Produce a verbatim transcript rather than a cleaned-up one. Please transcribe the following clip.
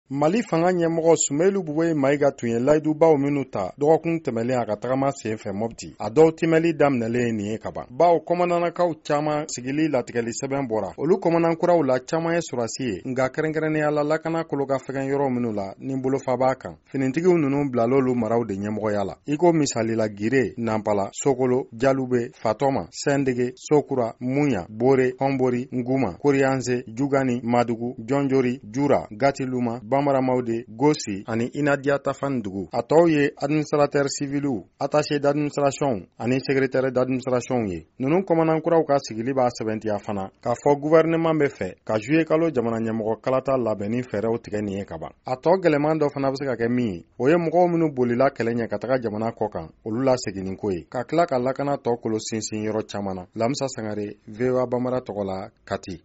Mali fanga ɲɛmɔgɔ Sumailu Buwe Mayiga tun ye layidubaw minnu ta dɔgɔkun tɛmɛlen a ka tagama sen fɛ Mopti. A dɔw timɛli daminɛlen nin ye kaban. Baw kɔmandanakaw caman sigili latigɛli sɛbɛn bɔra. Olu kɔmandankuraw la caman ye surasi ye, nka kɛrɛnkɛrɛnnenya la lakana kolo ka fɛgɛn yɔrɔ minnu la ni bolofa b'a kan. Finitigiw ninnu bilal'olu maraw de ɲɛmɔgɔya la. Iko misali la Gire, Nampala, Sokolo, Jalube, Fatoma, Sendege, Sokura, Munya, Bore, Hombori, Nguma, Korianze, Jugani, Madugu, Jonjori, Jura, Gatiluma, Bamara Maude, Gosi ani Inadia Tafandugu. A tɔw ye administrateur civilu, attaché d'administration ani secrétaire d'administration ye. Ninnu kɔmandankuraw ka sigili b'a sɛbɛntiya fana k'a fɔ gouvernement bɛ fɛ ka juillet kalo jamana ɲɛmɔgɔ kalata labɛnni fɛɛrɛw tigɛ nin ye kaban. A tɔ gɛlɛman dɔ fana bɛ se ka kɛ min ye, o ye mɔgɔw minnu bolila kɛlɛ ɲɛ ka taga jamana kɔ kan, olu la seginni ko ye. Ka tila ka lakana tɔ kolo sinsin yɔrɔ caman na. Lamsa Sangare, V O A Bambara tɔgɔ la, Kati.